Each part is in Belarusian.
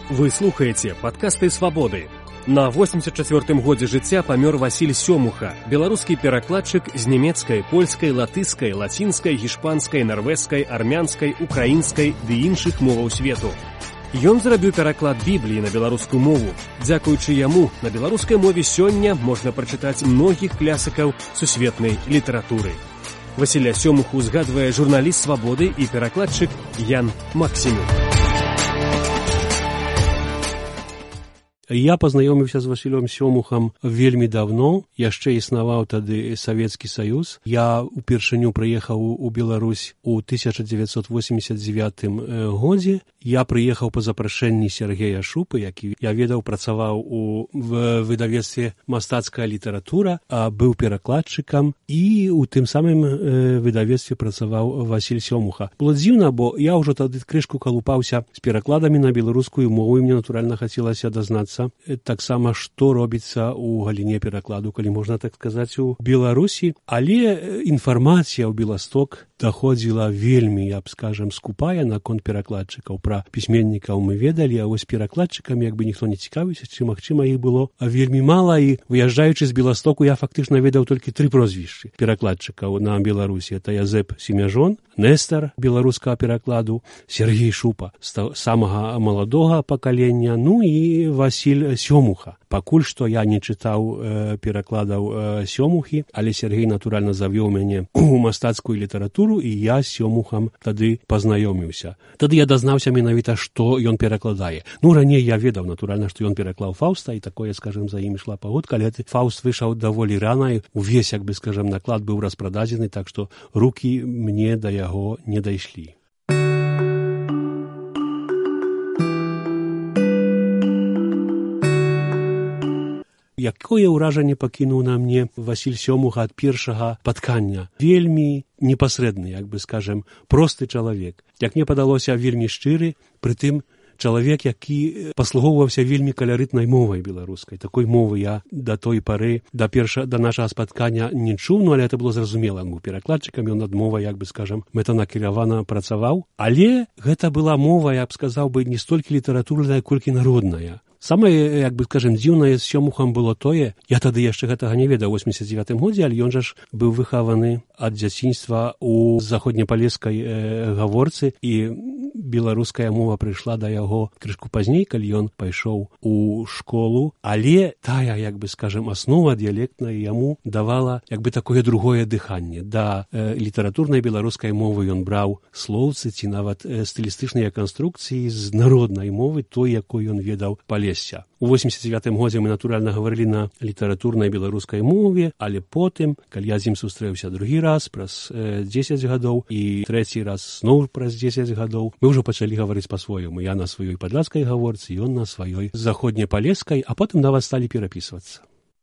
Вы слухаеце падкасты «Свабоды». На 84-м годзе жыцця памёр Васіль Сёмуха, беларускі перакладчык з нямецкай, польскай, латышскай, лацінскай, гішпанскай, нарвежскай, армянскай, украінскай ды іншых моваў свету. Ён зрабіў пераклад Бібліі на беларускую мову. Дзякуючы яму на беларускай мове сёння можна прачытаць многіх класікаў сусветнай літаратуры. Васіля Сёмуху згадвае журналіст «Свабоды» і перакладчык Ян Максімюк. Я пазнаёміўся з Васілём Сёмухам вельмі давно, яшчэ існаваў тады Савецкі Саюз. Я упершыню прыехаў у Беларусь у 1989 годзе. Я прыехаў па запрашэнні Сергея Шупы, які, я ведаў, працаваў у выдавецтве «Мастацкая літаратура», быў перакладчыкам, і у тым самым выдавецтве працаваў Васіль Сёмуха. Было дзіўна, бо я ўжо тады крышку калупаўся з перакладамі на беларускую мову, і мне, натуральна, хацелася дазнацца таксама, што робіцца ў галіне перакладу, калі можна так сказаць, у Беларусі. Але інфармацыя ў Беласток даходзіла вельмі, я б скажам, скупая наконт перакладчыкаў. Пра пісьменнікаў мы ведалі, а вось перакладчыкамі як бы ніхто не цікавіўся, ці, магчыма, іх было вельмі мала, і выязджаючы з Беластоку я фактычна ведаў толькі 3 прозвішчы перакладчыкаў на Беларусі. Это Язэп Семяжон, Нестар беларускага перакладу, Сергей Шупа з самага маладога пакалення, ну і Васіль Сёмуха. Пакуль што я не чытаў перакладаў Сёмухі, але Сергей, натуральна, завёў мяне ў мастацкую літаратуру, і я з Сёмухам тады пазнаёміўся. Тады я дазнаўся менавіта, што ён перакладае. Ну, раней я ведаў, натуральна, што ён пераклаў Фаўста, і такое, скажем, за ім ішла пагодка, але Фаўст выйшаў даволі рана, і увесь, як бы, скажем, наклад быў распрададзены, так што рукі мне да яго не дайшлі. Якое ўражанне пакінуў на мне Васіль Сёмуха ад першага спаткання? Вельмі непасрэдны, як бы скажем, просты чалавек. Як мне падалося, вельмі шчыры, прытым чалавек, які паслугоўваўся вельмі каларытнай мовай беларускай. Такой мовы я да той пары, да нашага спаткання не чуў, ну, але это было зразумела. Бо перакладчыкам ён над мовай, як бы скажам, мэтанакіравана працаваў. Але гэта была мова, я б сказаў бы, не столькі літаратурная, колькі народная. Самае, як бы, скажем, дзіўнае з Сёмухам было тое, я тады яшчэ гэтага не ведаў у 89-м годзе, але ён жа ж быў выхаваны ад дзяцінства ў заходнепалескай гаворцы, і беларуская мова прыйшла да яго крышку пазней, калі ён пайшоў у школу, але тая, як бы, скажем, аснова дыялектная яму давала, як бы, такое другое дыханне. Да літаратурнай беларускай мовы ён браў слоўцы ці нават стылістычныя канструкцыі з народнай мовы, той, якой ён ведаў палесся. У 89-м годзе мы, натуральна, гаварылі на літаратурнай беларускай мове, але потым, калі я з ім сустрэўся другі раз праз 10 гадоў і трэці раз зноў праз 10 гадоў, мы ўжо пачалі гаварыць па-свойму. Я на сваёй падляцкай гаворцы, ён на сваёй заходнепалескай, а потым нават сталі перапісвацца.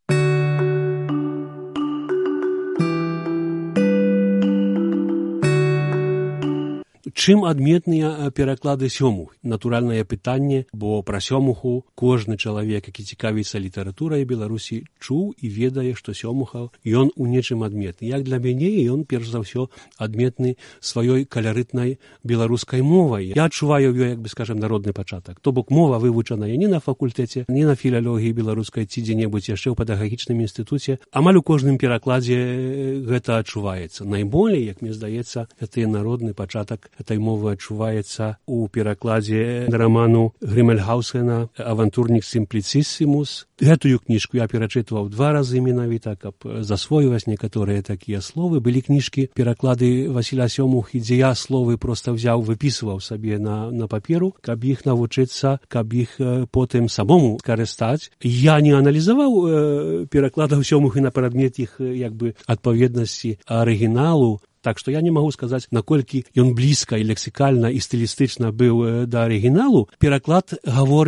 Чым адметныя пераклады Сёмух? Натуральнае пытанне, бо пра Сёмуху кожны чалавек, які цікавіцца літаратурай Беларусі, чуў і ведае, што Сёмуха ён у нечым адметны. Як для мяне, ён перш за ўсё адметны сваёй каларытнай беларускай мовай. Я адчуваю ёй, як бы скажем, народны пачатак. То бок мова вывучаная не на факультэце, не на філалогіі беларускай ці дзе-небудзь яшчэ ў педагагічным інстытуце. Амаль у кожным перакладзе гэта адчуваецца. Найболей, як мне здаецца, гэта народны пачатак этой мовы адчуваецца у перакладзе раману Грымельгаусена «Авантурнік сімпліцісімус». Гэтую кніжку я перачытваў 2 разы менавіта, каб засвоюваць некаторыя такія словы. Былі кніжкі, пераклады Васіля Сёмухі, дзе я словы проста взяў, выпісваў сабе на паперу, каб іх навучыцца, каб іх потым самому скарыстаць. Я не аналізаваў перакладаў Сёмухі на прадмет іх, як бы, адпаведнасці арыгіналу. Так што я не магу сказаць, наколькі ён блізка і лексікальна і стылістычна быў да арыгіналу. Пераклад гаворыць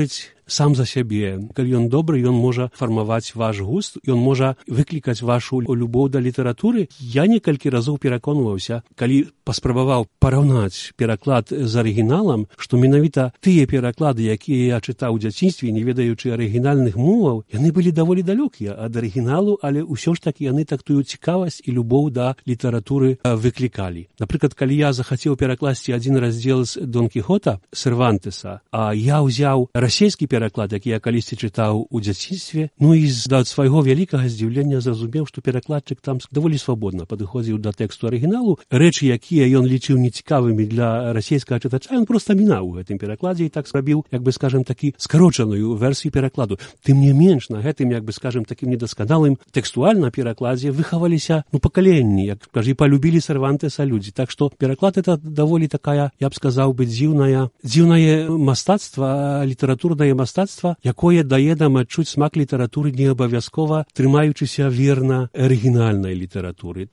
сам за сябе. Калі ён добры, ён можа фармаваць ваш густ, ён можа выклікаць вашу любоў да літаратуры. Я некалькі разоў пераконваўся, калі паспрабаваў параўнаць пераклад з арыгіналам, што менавіта тыя пераклады, якія я чытаў у дзяцінстве, не ведаючы арыгінальных моваў, яны былі даволі далёкія ад арыгіналу, але ўсё ж такі яны так тую цікавасць і любоў да літаратуры выклікалі. Напрыклад, калі я захацеў перакласці адзін раздзел з Дон Кіхота Сервантеса, а я ўзяў расейскі пераклад, які я калісьці чытаў у дзяцінстве, ну і да свайго вялікага здзіўлення зразумеў, што перакладчык там даволі свабодна падыходзіў да тэксту арыгіналу. Рэчы, якія ён лічыў нецікавымі для расейскага чытача, ён проста мінаў у гэтым перакладзе і так зрабіў, як бы скажем, такі скарочаную версію перакладу. Тым не менш, на гэтым, як бы скажем, такім недасканалым тэкстуальна перакладзе выхаваліся пакаленні, як кажа, і палюбілі Сервантеса людзі. Так што пераклад это даволі такая, я б сказаў бы, дзіўнае мастацтва, літаратурнае мастацтва, якое дае нам адчуць смак літаратуры не абавязкова трымаючыся верна арыгінальнай літаратуры.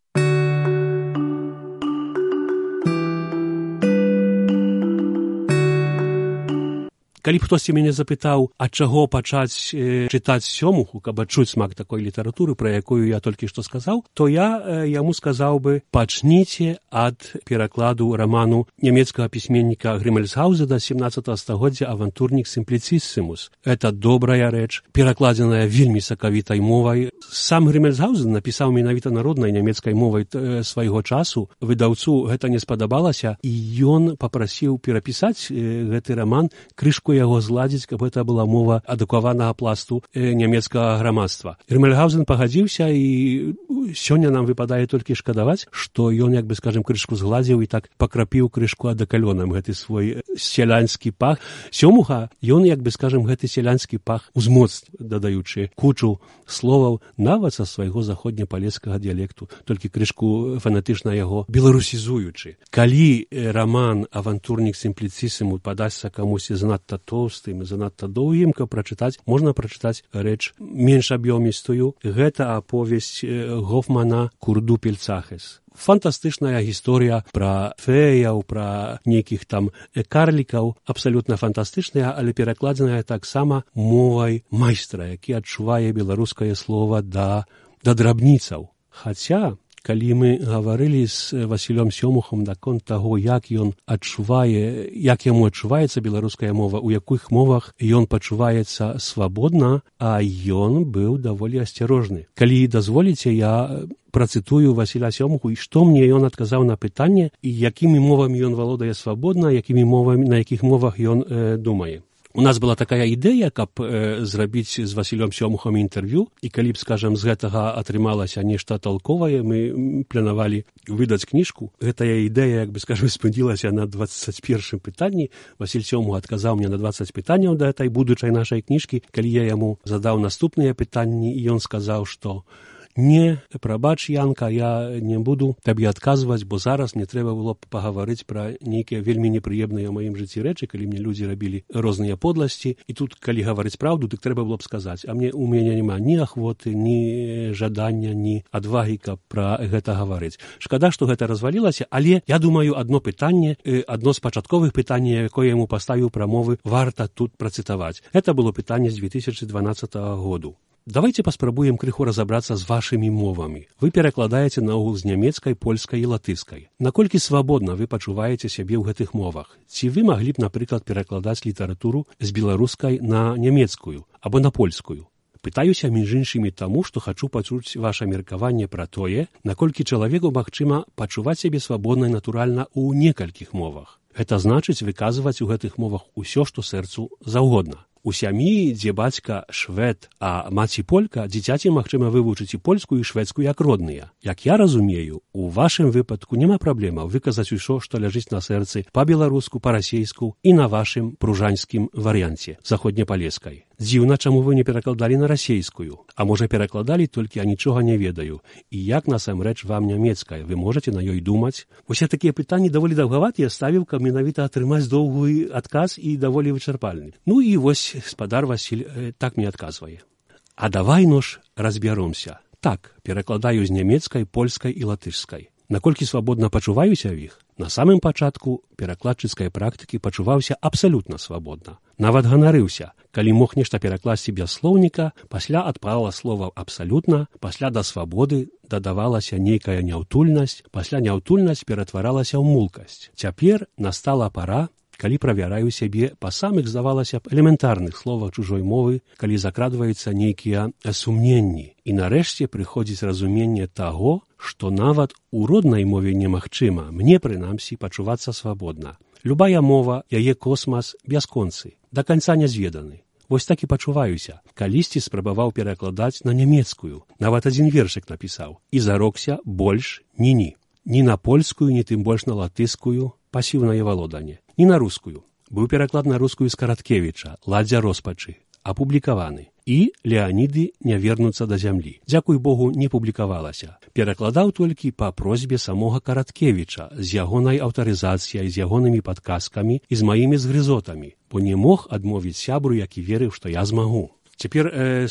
Калі б хтосьці мяне запытаў, ад чаго пачаць чытаць Сёмуху, каб адчуць смак такой літаратуры, пра якую я толькі што сказаў, то я яму сказаў бы, пачніце ад перакладу раману нямецкага пісьменніка Грымельсгаузена 17 стагоддзя «Авантурнік сімпліцісімус». Это добрая рэч, перакладзеная вельмі сакавітай мовай. Сам Грымельсгаузен напісаў менавіта народнай нямецкай мовай свайго часу. Выдаўцу гэта не спадабалася, і ён папрасіў перапісаць гэты раман, крышку яго зладзіць, каб гэта была мова адукаванага пласту нямецкага грамадства. Грымельсгаузен пагадзіўся, і сёння нам выпадае толькі шкадаваць, што ён, як бы скажем, крышку згладзіў і так пакрапіў крышку адакалёнам гэты свой сялянскі пах. Сёмуха, ён, як бы скажем, гэты сялянскі пах узмоц, дадаючы кучу словаў нават са свайго заходнепалескага дыялекту, толькі крышку фанатычна яго беларусізуючы. Калі раман «Авантурнік сімпліцісімус» падасся камусі занадта тоўстым, занадта доўгім, каб прачытаць, можна прачытаць рэч менш аб'ёмістую. Гэта аповесць Гофмана «Курду Пельцахес». Фантастычная гісторыя пра феяў, пра нейкіх там карлікаў, абсалютна фантастычная, але перакладзеная таксама мовай майстра, які адчувае беларускае слова да драбніцаў. Хаця, калі мы гаварылі з Васілём Сёмухам наконт таго, як ён адчувае, як яму адчуваецца беларуская мова, у якіх мовах ён пачуваецца свабодна, а ён быў даволі асцярожны. Калі дазволіце, я працытую Васіля Сёмуху, і што мне ён адказаў на пытанне, і якімі мовамі ён валодае свабодна, на якіх мовах ён думае. У нас была такая ідэя, каб зрабіць з Васілём Сёмухам інтэрв'ю, і калі б, скажам, з гэтага атрымалася нешта толковае, мы планавалі выдаць кніжку. Гэтая ідэя, як бы, скажам, спыдзілася на 21 пытанні. Васіль Сёмух адказаў мне на 20 пытанняў да этой будучай нашай кніжкі. Калі я яму задаў наступныя пытанні, і ён сказаў, што не, прабач, Янка, я не буду табе адказваць, бо зараз мне трэба было пагаварыць пра нейкія вельмі непрыемныя ў маім жыцці рэчы, калі мне людзі рабілі розныя подласці, і тут, калі гаварыць праўду, дык трэба было б сказаць, а у мяне няма ні ахвоты, ні жадання, ні адвагі, каб пра гэта гаварыць. Шкада, што гэта развалілася, але я думаю, адно пытанне, адно з пачатковых пытанняў, якое яму паставіў пра мовы, варта тут працытаваць. Гэта было пытанне з 2012 году. Давайте паспрабуем крыху разабрацца з вашымі мовамі. Вы перакладаеце наогул з нямецкай, польскай і латыскай. Наколькі свабодна вы пачуваеце сябе ў гэтых мовах? Ці вы маглі б, напрыклад, перакладаць літаратуру з беларускай на нямецкую або на польскую? Пытаюся між іншымі таму, што хачу пачуць ваша меркаванне пра тое, наколькі чалавеку магчыма пачуваць сябе свабодна і натуральна ў некалькіх мовах. Гэта значыць выказваць у гэтых мовах усё, што сэрцу заўгодна. У сям'і, дзе бацька швед, а маці полька, дзіцяці магчыма вывучыць і польскую, і шведскую як родныя. Як я разумею, у вашым выпадку няма праблемаў выказаць усё, што ляжыць на сэрцы па-беларуску, па-расейску і на вашым пружанскім варыянце, заходнепалескай. Дзіўна, чаму вы не перакладалі на расейскую. А можа, перакладалі, толькі я нічога не ведаю. І як насамрэч вам нямецкая? Вы можаце на ёй думаць? Усе такія пытанні даволі даўгаватыя ставіў, каб менавіта атрымаць доўгі адказ і даволі вычарпальны. Ну і вось спадар Васіль так мне адказвае. А давай, ж разбяромся. Так, перакладаю з нямецкай, польскай і латышскай. Наколькі свабодна пачуваюся ў іх? На самым пачатку перакладчыцкай практыкі пачуваўся абсалютна свабодна. Нават ганарыўся, калі мог нешта перакласці без слоўніка, пасля адпала слова абсалютна, пасля да свабоды дадавалася нейкая няўтульнасць, пасля няўтульнасць ператваралася ў мулкасць. Цяпер настала пара, калі правяраю сябе па самых, здавалася б, элементарных словах чужой мовы, калі закрадваюцца нейкія сумненні. І нарэшце прыходзіць разуменне таго, што нават у роднай мове немагчыма, мне, прынамсі, пачувацца свабодна. Любая мова, яе космас бясконцы, да канца не зведаны. Вось так і пачуваюся. Калісьці спрабаваў перакладаць на нямецкую. Нават адзін вершык напісаў. І зарокся больш ні-ні. Ні на польскую, ні тым больш на латыскую, пасіўнае валоданне. Ні на рускую. Быў пераклад на рускую з Караткевіча, «Ладдзя роспачы», апублікаваны. І «Леаніды не вернуцца да зямлі». Дзякуй Богу, не публікавалася. Перакладаў толькі па просьбе самога Караткевіча, з ягонай аўтарызацыяй, з ягонымі падказкамі і з маімі згрызотамі, бо не мог адмовіць сябру, які верыў, што я змагу. Цяпер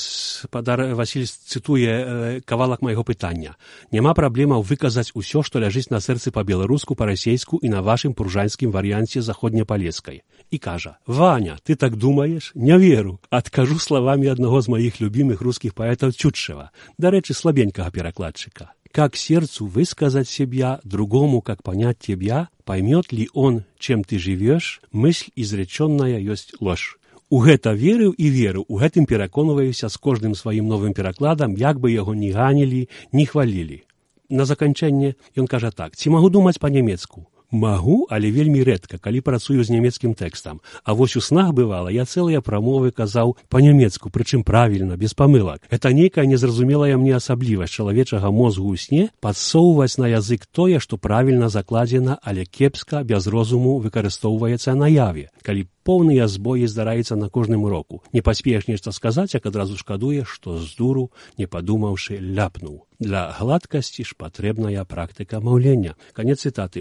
спадар Васіль цытуе кавалак майго пытання. Няма праблемаў выказаць усё, што ляжыць на сэрцы па-беларуску, па-расейску і на вашым пружанскім варыянце заходнепалескай. І кажа: «Ваня, ты так думаеш? Не веру. Адкажу словамі аднаго з маіх любімых рускіх паэтаў Тютчева, дарэчы, слабенькага перакладчыка. Как сердцу высказать себя, другому как понять тебя, поймет ли он, чем ты живешь, мысль изреченная есть ложь». У гэта верыў і верыў, у гэтым пераконваюся з кожным сваім новым перакладам, як бы яго ні ганілі, ні хвалілі. На заканчэнне ён кажа так: «Ці магу думаць па-нямецку?» Магу, але вельмі рэдка, калі працую з нямецкім тэкстам. А вось у снах бывала, я цэлыя прамовы казаў па-нямецку, прычым правільна, без памылак. Гэта нейкая незразумелая мне асаблівасць чалавечага мозгу ў сне падсоўваць на язык тое, што правільна закладзена, але кепска, без розуму выкарыстоўваецца наяве, калі поўныя збоі здараецца на кожным уроку. Не паспееш нешта сказаць, як адразу шкадуеш, што з дуру, не падумаўшы, ляпнуў. Для гладкасці ж патрэбная практыка маўлення. Канец цытаты.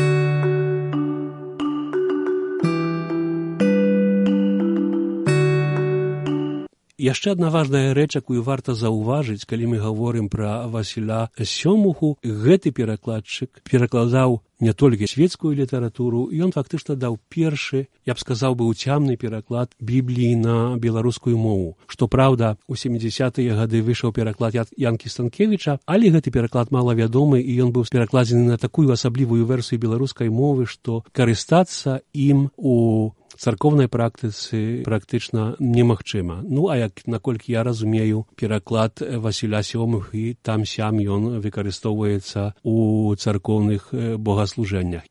Яшчэ адна важная рэч, якую варта заўважыць, калі мы гаворым пра Васіля Сёмуху. Гэты перакладчык перакладаў не толькі свецкую літаратуру, ён фактычна даў першы, я б сказаў бы, уцямны пераклад Бібліі на беларускую мову. Што праўда, у 70-е гады выйшаў пераклад Янкі Станкевіча, але гэты пераклад малавядомы, і ён быў перакладзены на такую асаблівую версію беларускай мовы, што карыстацца ім у царкоўнай практыцы практычна немагчыма. Ну, а як, наколькі я разумею, пераклад Васіля Сёмухі, там-сям ён выкарыстоўваецца у царкоўных богаслужэннях.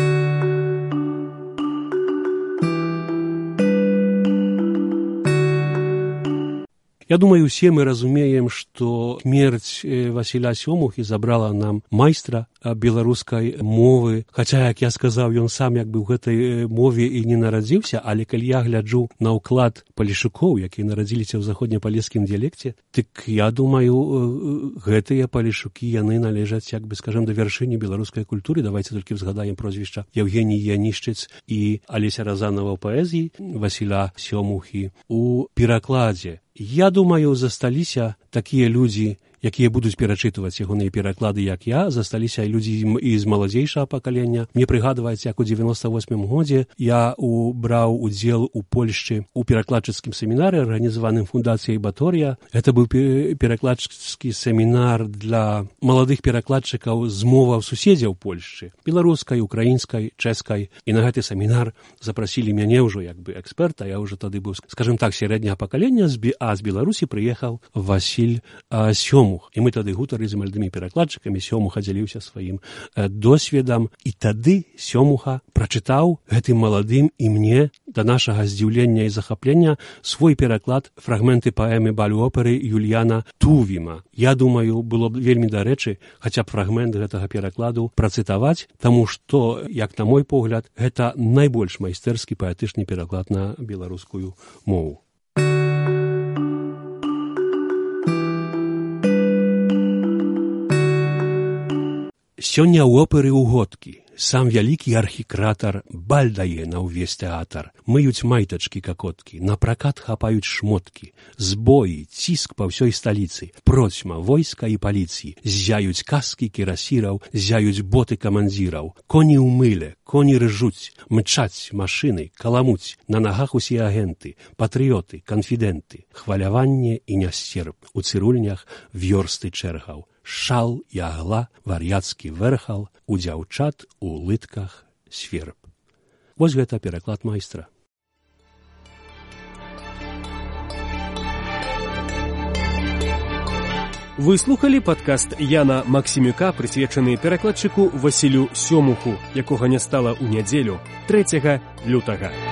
Я думаю, усе мы разумеем, што смерць Васіля Сёмухі забрала нам майстра беларускай мовы. Хаця, як я сказаў, ён сам як бы ў гэтай мове і не нарадзіўся, але калі я гляджу на ўклад палешукоў, якія нарадзіліся ў заходнепалескім дыялекце, дык я думаю, гэтыя палешукі, яны належаць, як бы, скажем, да вяршыні беларускай культуры. Давайце толькі взгадаем прозвішча Евгеній Янішчыц і Алеся Разанова ў паэзіі, Васіля Сёмухі ў перакладзе. Я думаю, засталіся такія людзі, якія будуць перачытваць ягоныя пераклады, як я, засталіся людзі і з маладзейшага пакалення. Мне прыгадваецца, як у 98-м годзе я браў удзел у Польшчы у перакладчыцкім семінары, арганізаваным фундацыяй Баторія. Гэта быў перакладчыцкі семінар для маладых перакладчыкаў з моваў суседзяў Польшчы, беларускай, украінскай, чэшскай. І на гэты семінар запрасілі мяне ўжо як бы эксперта. Я ўжо тады быў, скажем так, сярэдняга пакалення, а з Беларусі прыехаў Васіль Сёмух. І мы тады гутары з маладымі перакладчыкамі, Сёмуха дзяліўся сваім досведам. І тады Сёмуха прачытаў гэтым маладым і мне, да нашага здзіўлення і захаплення, свой пераклад фрагменты паэмы баль-оперы Юліяна Тувіма. Я думаю, было б вельмі дарэчы хаця б фрагмент гэтага перакладу працытаваць, таму што, як на мой погляд, гэта найбольш майстэрскі паэтычны пераклад на беларускую мову. Сёння ў оперы ўгодкі. Сам вялікі архікратар баль дае на ўвесь тэатр. Мыюць майтачкі какоткі, на пракат хапаюць шмоткі. Збоі, ціск па ўсёй сталіцы. Процьма войска і паліцыі. Ззяюць каскі кірасіраў, ззяюць боты камандзіраў. Коні ў мыле, коні рыжуць, мчаць машыны, каламуць. На нагах усе агенты, патрыёты, канфідэнты. Хваляванне і нясцерп. У цырульнях вёрсты чэргаў. Шал, ягла, вар'яцкі вэрхал, у дзяўчат у лытках сверб. Вось гэта пераклад майстра. Вы слухали падкаст Яна Максімюка, прысвечаны перакладчыку Васілю Сёмуху, якога не стала ў нядзелю 3 лютага.